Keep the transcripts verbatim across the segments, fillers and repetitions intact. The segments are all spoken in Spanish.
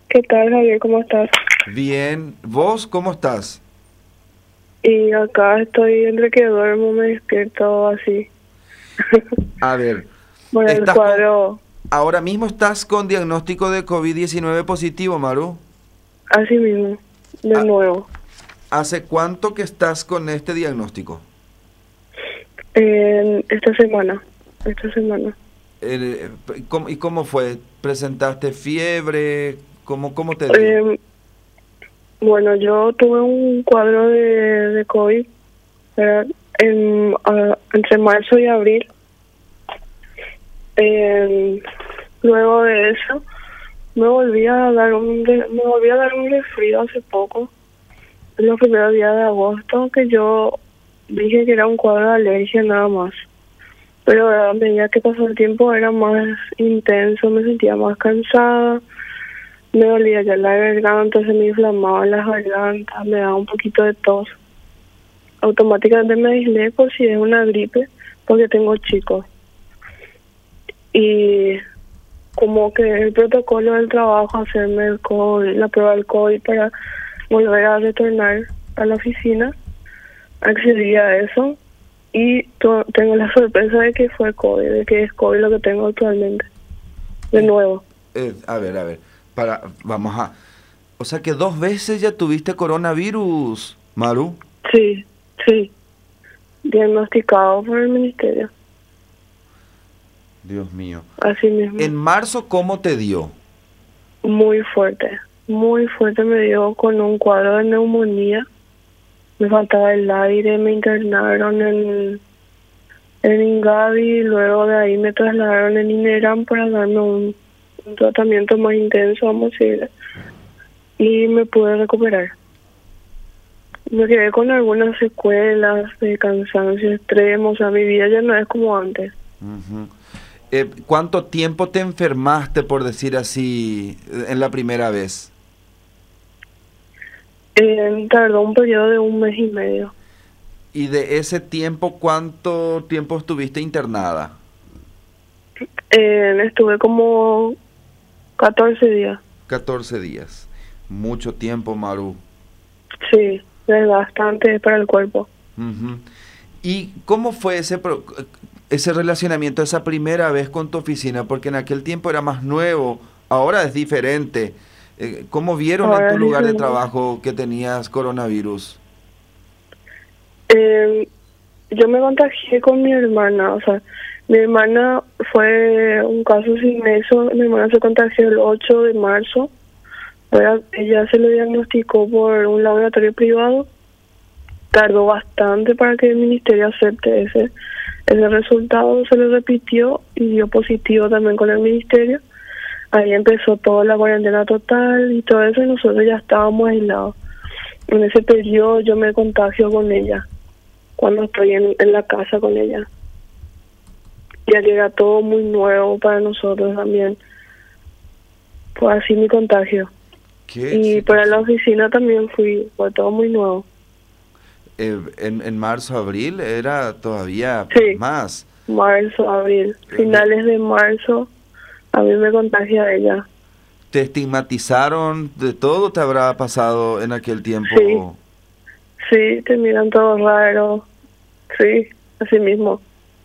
¿Qué tal, Javier? ¿Cómo estás? Bien, ¿vos cómo estás? Y acá estoy entre que duermo, me despierto así. A ver, Por el estás con, cuadro, ahora mismo estás con diagnóstico de covid diecinueve positivo, Maru. así mismo, de Ha- nuevo. ¿Hace cuánto que estás con este diagnóstico? En esta semana, esta semana. Eh, ¿y cómo, y cómo fue? ¿Presentaste fiebre? ¿Cómo, cómo te dio? Eh, bueno, yo tuve un cuadro de, de COVID ¿verdad? En, ah, entre marzo y abril. Eh, luego de eso, me volví a dar un de- me volví a dar un resfrío hace poco. En los primeros días de agosto que yo dije que era un cuadro de alergia nada más. Pero a medida que pasó el tiempo era más intenso, me sentía más cansada, me dolía ya la garganta, se me inflamaba las gargantas, me daba un poquito de tos. Automáticamente me aislé por si es una gripe, porque tengo chicos. Y como que el protocolo del trabajo, hacerme el COVID, la prueba del COVID para volver a retornar a la oficina, accedí a eso y to- tengo la sorpresa de que fue COVID, de que es COVID lo que tengo actualmente, de Eh, nuevo. eh, a ver, a ver, para, vamos a... O sea que dos veces ya tuviste coronavirus, Maru. Sí, sí, diagnosticado por el ministerio, Dios mío. así mismo. En marzo, ¿cómo te dio? Muy fuerte, muy fuerte me dio con un cuadro de neumonía, me faltaba el aire, me internaron en, en Ingavi, luego de ahí me trasladaron en Ineram para darme un, un tratamiento más intenso, vamos a decir, y me pude recuperar. Me quedé con algunas secuelas de cansancio extremo, o sea, mi vida ya no es como antes. Ujú. Eh, ¿cuánto tiempo te enfermaste, por decir así, en la primera vez? Eh, tardó un periodo de un mes y medio. Y de ese tiempo, ¿cuánto tiempo estuviste internada? Eh, estuve como catorce días. Catorce días. Mucho tiempo, Maru. Sí, es bastante para el cuerpo. Ujú. ¿Y cómo fue ese, pro- ese relacionamiento, esa primera vez con tu oficina? Porque en aquel tiempo era más nuevo, ahora es diferente. Eh, ¿cómo vieron en Ahora tu es lugar de diferente. trabajo que tenías coronavirus? Eh, yo me contagié con mi hermana, o sea, mi hermana fue un caso sin eso. Mi hermana se contagió el ocho de marzo. Ahora ella se le diagnosticó por un laboratorio privado. Tardó bastante para que el ministerio acepte ese ese resultado, se le repitió y dio positivo también con el ministerio. Ahí empezó toda la cuarentena total y todo eso, y nosotros ya estábamos aislados. En ese periodo yo me contagio con ella, cuando estoy en, en la casa con ella. Ya que era todo muy nuevo para nosotros también. Fue así mi contagio. ¿Qué Y para la situación? oficina también fui, fue todo muy nuevo. Eh, en, en marzo, abril era todavía Sí, más. marzo, abril, Eh, de- finales de marzo, a mí me contagia ella. ¿Te estigmatizaron? ¿De todo te habrá pasado en aquel Sí, tiempo? sí, te miran todo raro, sí, así mismo.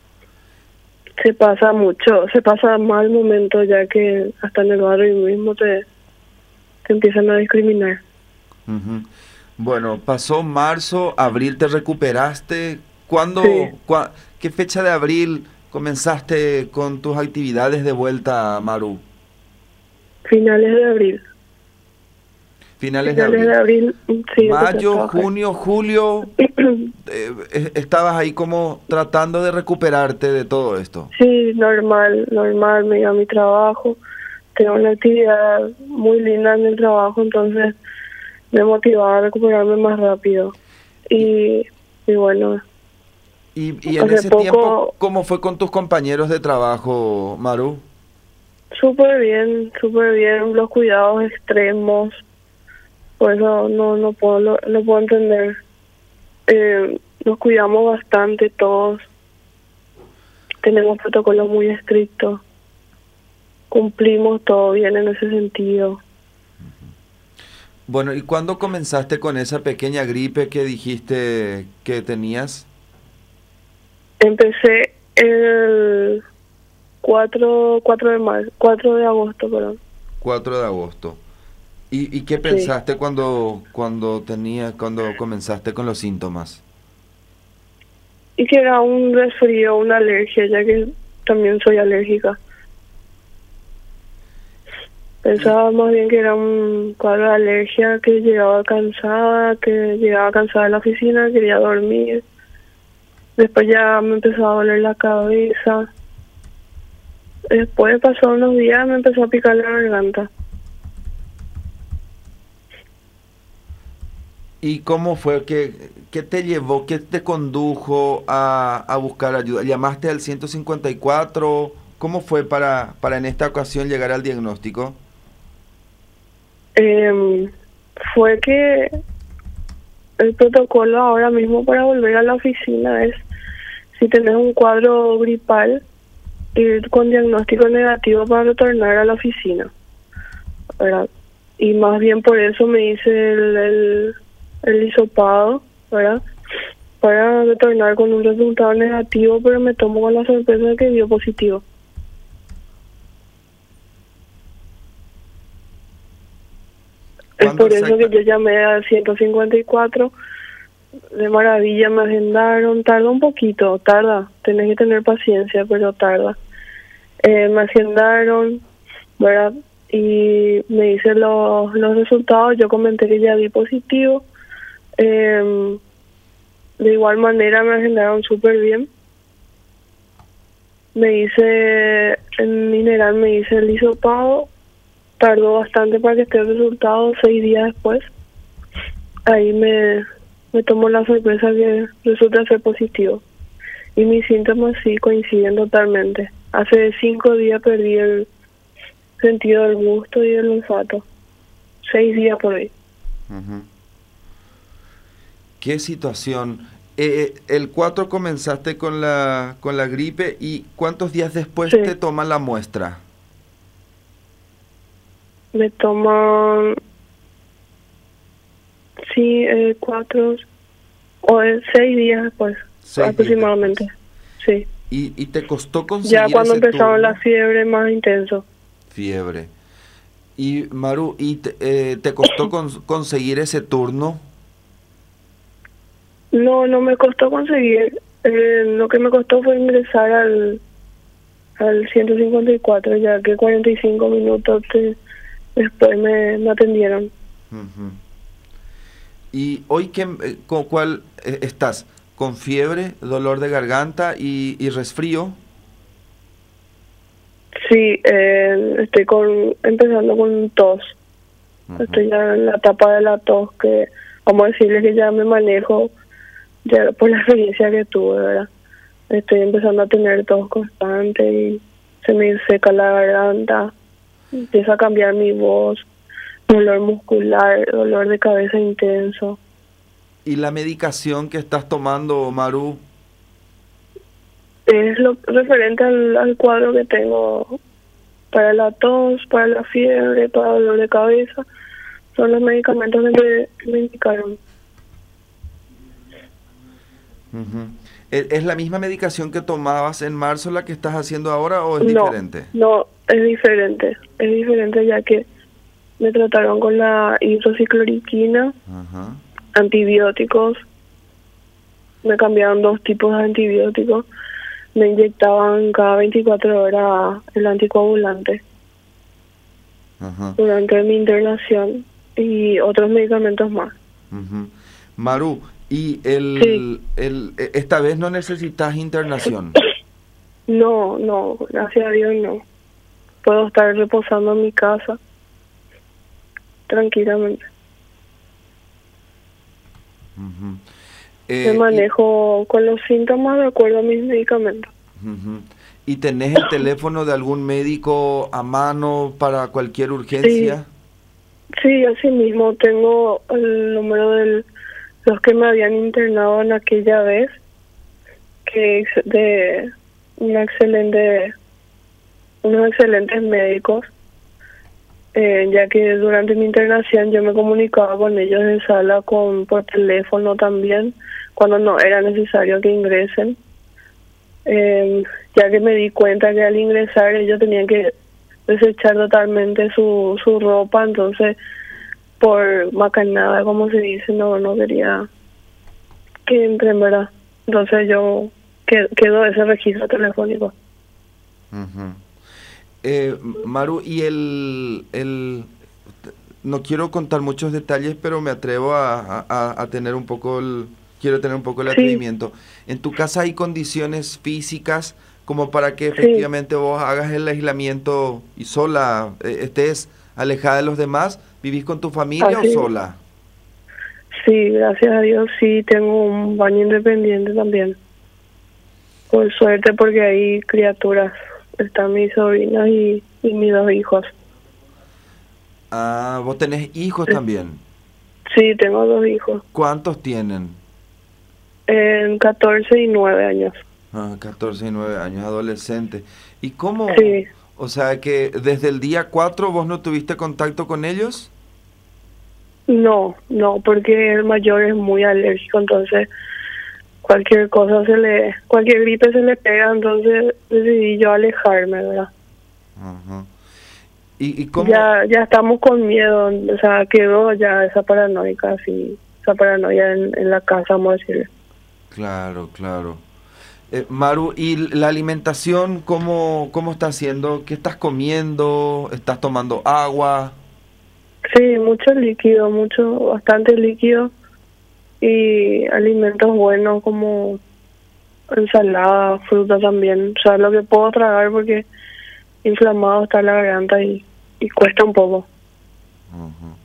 Se pasa mucho, se pasa mal momento ya que hasta en el barrio mismo te, te empiezan a discriminar. Ujú. Bueno, pasó marzo, abril te recuperaste. Sí, ¿Cuándo, cua- qué fecha de abril comenzaste con tus actividades de vuelta, Maru? finales de abril. Finales de Finales de abril. abril, mm, sí, empecé a Mayo, trabajar. junio, julio, eh, eh, estabas ahí como tratando de recuperarte de todo esto. Sí, normal, normal, me iba a mi trabajo. Tengo una actividad muy linda en el trabajo, entonces me motivaba a recuperarme más rápido. Y, Y, y bueno, y, y en hace ese tiempo, poco, ¿cómo fue con tus compañeros de trabajo, Maru? súper bien, súper bien, los cuidados extremos, por eso no, no puedo, lo- no puedo entender. Eh, nos cuidamos bastante todos, tenemos protocolos muy estrictos, cumplimos todo bien en ese sentido. Bueno, ¿y cuándo comenzaste con esa pequeña gripe que dijiste que tenías? Empecé el cuatro cuatro de marzo, cuatro de agosto, perdón. Cuatro de agosto. ¿Y, y qué Sí. pensaste cuando, cuando tenías, cuando comenzaste con los síntomas? Y que era un resfrío, una alergia, ya que también soy alérgica. Y, Pensaba más bien que era un cuadro de alergia, que llegaba cansada, que llegaba cansada de la oficina, quería dormir. Después ya me empezó a doler la cabeza. Después pasó unos días, me empezó a picar la garganta. ¿Y cómo fue? ¿Qué, qué te llevó? ¿Qué te condujo a, a buscar ayuda? ¿Llamaste al ciento cincuenta y cuatro? ¿Cómo fue para, para en esta ocasión llegar al diagnóstico? Eh, Fue que el protocolo ahora mismo para volver a la oficina es, si tenés un cuadro gripal, ir con diagnóstico negativo para retornar a la oficina, ¿verdad? Y más bien por eso me hice el, el, el hisopado, ¿verdad? Para retornar con un resultado negativo, pero me tomo con la sorpresa de que dio positivo. Es ¿Cuándo por eso que exacta? yo llamé al ciento cincuenta y cuatro. De maravilla me agendaron. Tarda un poquito, tarda. Tenés que tener paciencia, pero tarda. Eh, me agendaron, ¿verdad? Y me hice los, los resultados. Yo comenté que ya di positivo. Eh, de igual manera me agendaron súper bien. Me hice, en mineral me hice el hisopado. Tardó bastante para que esté el resultado, seis días después. Ahí me, me tomó la sorpresa que resulta ser positivo. Y mis síntomas sí coinciden totalmente. Hace cinco días perdí el sentido del gusto y del olfato. Seis días por ahí. Ujú. ¿Qué situación? Eh, eh, el cuatro comenzaste con la, con la gripe y ¿cuántos días después te Sí, toman la muestra? me toman, sí, eh, cuatro o eh, seis días después, Seis días aproximadamente. después. Sí. ¿Y, y te costó Ya conseguir cuando ese empezaron la turno? fiebre más intenso. Fiebre. Y Maru, ¿y te, eh, te costó cons- conseguir ese turno? No, no me costó conseguir. Eh, lo que me costó fue ingresar al, al ciento cincuenta y cuatro, ya que cuarenta y cinco minutos te- después me, me atendieron. Ujú. ¿Y hoy qué, eh, con cuál eh, estás? ¿Con fiebre, dolor de garganta y, y resfrío? Sí, eh, estoy con empezando con tos. Ujú, Estoy ya en la etapa de la tos, que vamos a decirle que ya me manejo ya por la experiencia que tuve, ¿verdad? Estoy empezando a tener tos constante y se me seca la garganta, empieza a cambiar mi voz, dolor muscular, dolor de cabeza intenso. ¿y la medicación que estás tomando, Maru? Es lo referente al, al cuadro que tengo para la tos, para la fiebre, para dolor de cabeza. Son los medicamentos que me, que me indicaron. Ujú. ¿E- ¿Es la misma medicación que tomabas en marzo la que estás haciendo ahora o es No, diferente? no, es diferente. Es diferente ya que me trataron con la hidroxicloroquina, Ajá. antibióticos. Me cambiaron dos tipos de antibióticos. Me inyectaban cada veinticuatro horas el anticoagulante Ajá. durante mi internación y otros medicamentos más. Ujú. Maru, ¿y Sí, el, el, e- esta vez no necesitas internación? no, no, gracias a Dios no. Puedo estar reposando en mi casa tranquilamente. Ujú. Me Eh, y, manejo con los síntomas de acuerdo a mis medicamentos. ujú. ¿Y tenés el teléfono de algún médico a mano para cualquier Sí, urgencia? sí, así mismo tengo el número de los que me habían internado en aquella vez, que es de una excelente, unos excelentes médicos. eh, ya que durante mi internación yo me comunicaba con ellos en sala con por teléfono también, cuando no era necesario que ingresen, eh, ya que me di cuenta que al ingresar ellos tenían que desechar totalmente su, su ropa, entonces por macanada, como se dice, no no quería que entren, ¿verdad? Entonces yo que- quedó ese registro telefónico. Ujú. Eh, Maru, y el, el, no quiero contar muchos detalles, pero me atrevo a, a- a tener un poco el, quiero tener un poco el Sí, atrevimiento. ¿En tu casa hay condiciones físicas como para que sí, efectivamente vos hagas el aislamiento y sola, eh, estés alejada de los demás? ¿Vivís con tu familia o así, sola? sí, gracias a Dios sí tengo un baño independiente también. Por suerte, porque hay criaturas, están mis sobrinas y, y mis dos hijos. Ah, vos tenés hijos Eh, también. Sí, tengo dos hijos, ¿Cuántos tienen? en catorce y nueve años. Ah, catorce y nueve años, adolescentes. ¿Y cómo? Sí, O sea, que desde el día cuatro vos no tuviste contacto con ellos. no, no, porque el mayor es muy alérgico, entonces cualquier cosa se le, cualquier gripe se le pega, entonces decidí yo alejarme, ¿verdad? Ajá. ¿Y, y cómo? Ya, ya estamos con miedo, o sea, quedó ya esa paranoica, así, esa paranoia en, en la casa, vamos a decirle. Claro, claro. Eh, Maru, ¿y la alimentación cómo, cómo está haciendo? ¿Qué estás comiendo? ¿Estás tomando agua? Sí, mucho líquido, mucho, bastante líquido y alimentos buenos como ensalada, fruta también, o sea, lo que puedo tragar porque inflamado está la garganta y, y cuesta un poco. Ujú.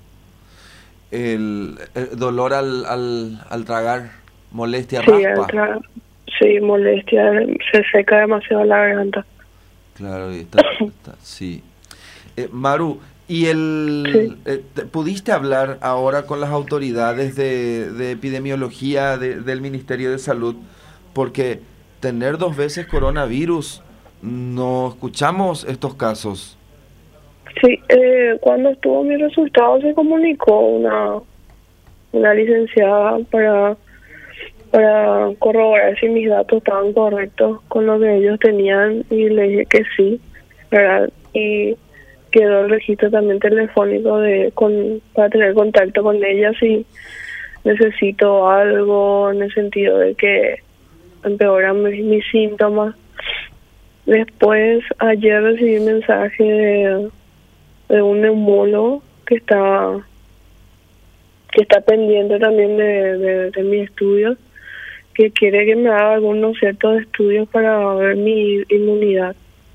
El, el dolor al, al, al tragar, molestia, Sí, al raspa. tra- sí, molestia, se seca demasiado la garganta. Claro, y está, está- sí. Eh, Maru, ¿y Sí, el, eh, te- pudiste hablar ahora con las autoridades de, de epidemiología de- del Ministerio de Salud? Porque tener dos veces coronavirus, no escuchamos estos casos. sí, eh, cuando estuvo mi resultado se comunicó una, una licenciada para, para corroborar si mis datos estaban correctos con lo que ellos tenían y le dije que sí, ¿verdad? Y quedó el registro también telefónico de con para tener contacto con ella si necesito algo en el sentido de que empeoran mis, mis síntomas. Después, ayer recibí un mensaje de, de un neumólogo que está que está pendiente también de, de, de mis estudios, que quiere que me haga algunos ciertos estudios para ver mi inmunidad,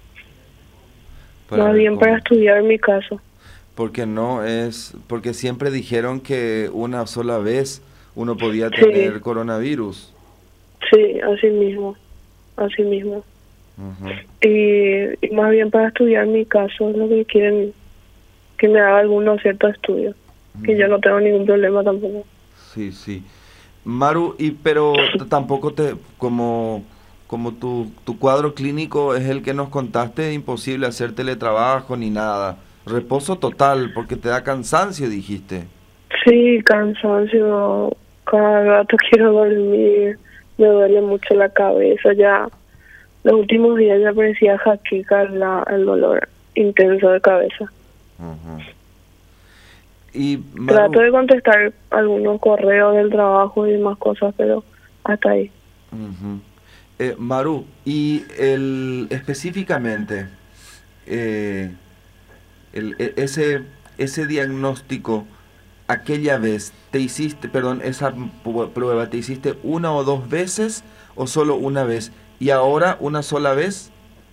Para más ver bien para cómo. estudiar mi caso. Porque no es, porque siempre dijeron que una sola vez uno podía Sí, tener coronavirus. sí, así mismo, así mismo. Ujú, Y, y más bien para estudiar mi caso es lo que quieren, que me haga algunos ciertos estudios, que yo ujú. no tengo ningún problema tampoco. Sí, sí. Maru, y pero t- tampoco te, como, como tu, tu cuadro clínico es el que nos contaste, imposible hacer teletrabajo ni nada. Reposo total, porque te da cansancio, dijiste. Sí, cansancio, cada rato quiero dormir, me duele mucho la cabeza, ya los últimos días ya parecía jaqueca la, el dolor intenso de cabeza. Ujú. Y Trato Maru, de contestar algunos correos del trabajo y demás cosas, pero hasta ahí. ujú. Eh, Maru, y el específicamente eh, el, e- ese ese diagnóstico aquella vez te hiciste, perdón, esa pu- prueba te hiciste una o dos veces o solo una vez y ahora una sola vez.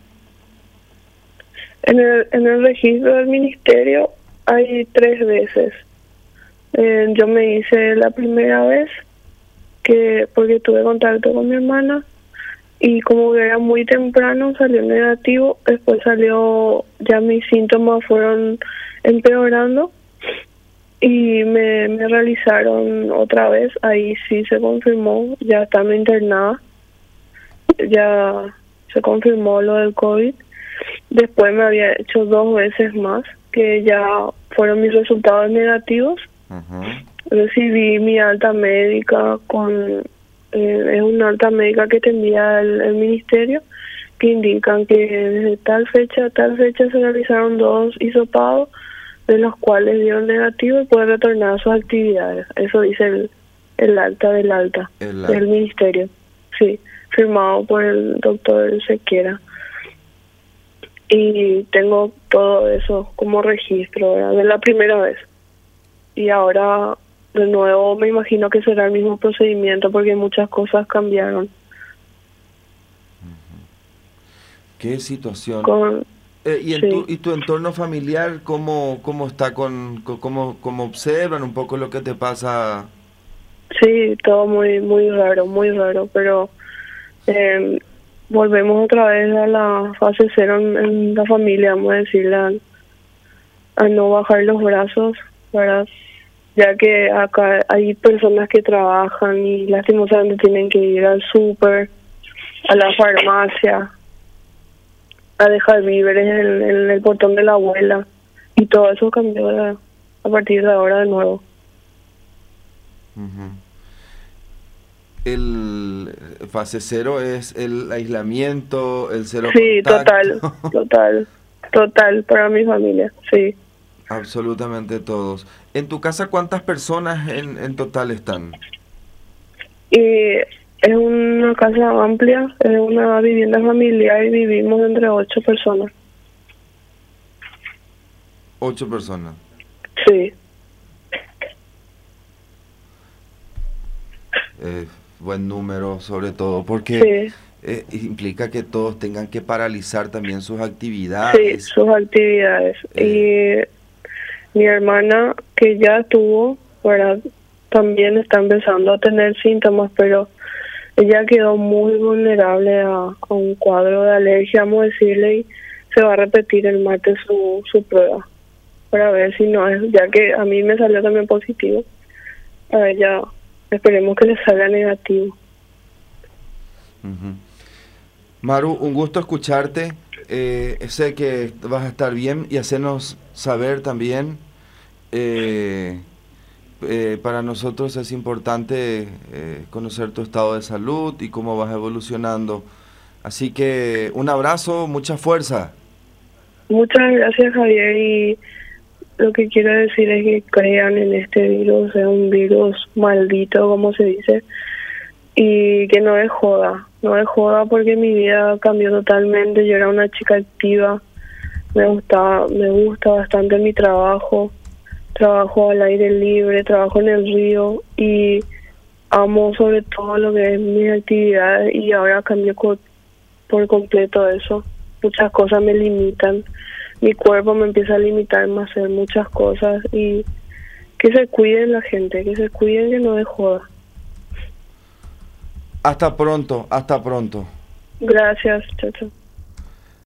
En el, en el registro del ministerio hay tres veces. Eh, yo me hice la primera vez que porque tuve contacto con mi hermana y como que era muy temprano salió negativo, después salió, ya mis síntomas fueron empeorando y me, me realizaron otra vez, ahí sí se confirmó, ya estando internada, ya se confirmó lo del COVID. Después me había hecho dos veces más que ya fueron mis resultados negativos. Ujú. Recibí mi alta médica con eh, es una alta médica que te envía el, el ministerio, que indican que desde tal fecha a tal fecha se realizaron dos hisopados, de los cuales dieron negativo y puede retornar a sus actividades. Eso dice el, el alta del alta El del alta. ministerio, sí, firmado por el doctor Sequera. Y tengo todo eso como registro, ¿verdad? De la primera vez. Y ahora, de nuevo, me imagino que será el mismo procedimiento porque muchas cosas cambiaron. Qué situación. Con, Eh, y en sí. tu y tu entorno familiar, ¿cómo cómo está con, con- cómo cómo observan un poco lo que te pasa? Sí, todo muy muy raro, muy raro, pero eh, volvemos otra vez a la fase cero en, en la familia, vamos a decirle, a, a no bajar los brazos, ¿verdad? Ya que acá hay personas que trabajan y lastimosamente tienen que ir al súper, a la farmacia, a dejar víveres en, en el portón de la abuela, y todo eso cambió a, a partir de ahora de nuevo. Ujú. El fase cero es el aislamiento, el cero Sí, total, contacto. total, total para mi familia, sí. Absolutamente todos. ¿En tu casa cuántas personas en, en total están? Y es una casa amplia, es una vivienda familiar y vivimos entre ocho personas. Ocho personas. Sí, Eh, buen número, sobre todo, porque sí, eh, implica que todos tengan que paralizar también sus sí, actividades. sus actividades. Eh, Y mi hermana, que ya tuvo, ¿verdad? También está empezando a tener síntomas, pero ella quedó muy vulnerable a, a un cuadro de alergia, vamos a decirle, y se va a repetir el martes su, su prueba para ver si no es, ya que a mí me salió también positivo, a ella esperemos que le salga negativo. ujú. Maru, un gusto escucharte. Eh, sé que vas a estar bien y hacernos saber también. eh, eh, para nosotros es importante eh, conocer tu estado de salud y cómo vas evolucionando. Así que un abrazo, mucha fuerza. Muchas gracias, Javier, y lo que quiero decir es que crean en este virus, es un virus maldito, como se dice, y que no es joda, no es joda porque mi vida cambió totalmente. Yo era una chica activa, me gustaba, me gusta bastante mi trabajo, trabajo al aire libre, trabajo en el río y amo sobre todo lo que es mis actividades, y ahora cambió co- por completo eso. Muchas cosas me limitan, mi cuerpo me empieza a limitarme a hacer muchas cosas, y que se cuiden la gente, que se cuiden, que no es joda. Hasta pronto, hasta pronto. Gracias, chao, chao.